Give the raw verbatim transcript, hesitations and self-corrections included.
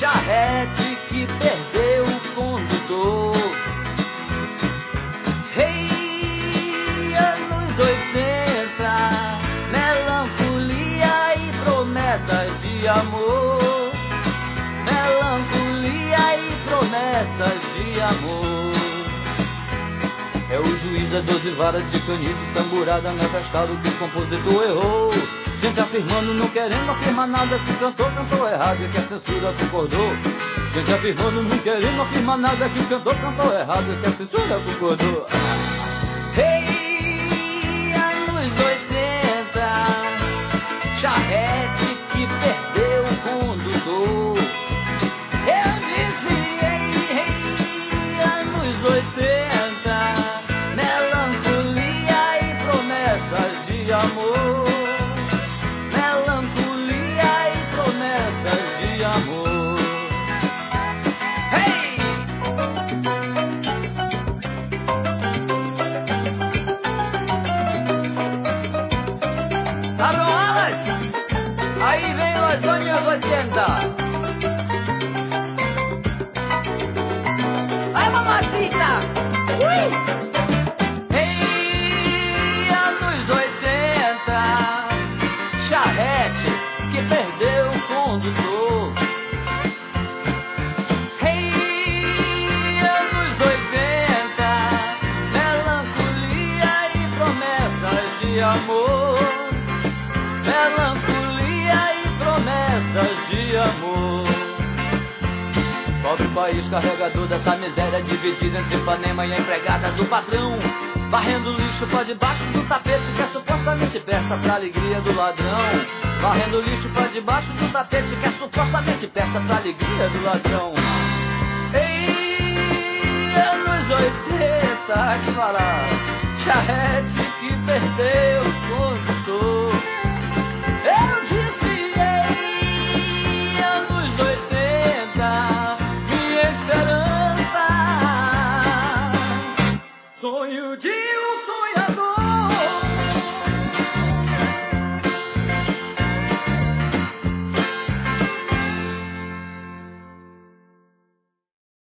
charrete que perdeu o condutor. Hey, anos oitenta, melancolia e promessas de amor. Melancolia e promessas de amor. É o juiz das doze varas de caniço, tamburada na festado que o compositor errou. Gente afirmando, não querendo afirmar nada, que cantor cantou errado e que a censura concordou. Gente afirmando, não querendo afirmar nada, que cantor cantou errado e que a censura concordou. Hey, anos oitenta, charrete que perdeu o condutor. Eu disse, hey, hey, anos oitenta, melancolia e promessas de amor. Melancolia e promessas de amor. Hey! Tá bom, Alas? Aí vem os anos oitenta. Ai, mamacita! Ui! Hey, anos oitenta, charrete que perdeu o condutor. Hey, anos oitenta, melancolia e promessas de amor. Melancolia e promessas de amor. Pobre país carregador dessa miséria, dividida entre Ipanema e a empregada do patrão, varrendo lixo pra debaixo do tapete que é supostamente peça pra alegria do ladrão. Varrendo lixo pra debaixo do tapete que é supostamente peça pra alegria do ladrão. Ei, anos oitenta, que falar, charrete que perdeu o condutor. Eu disse, ei, anos oitenta, minha esperança, sonho de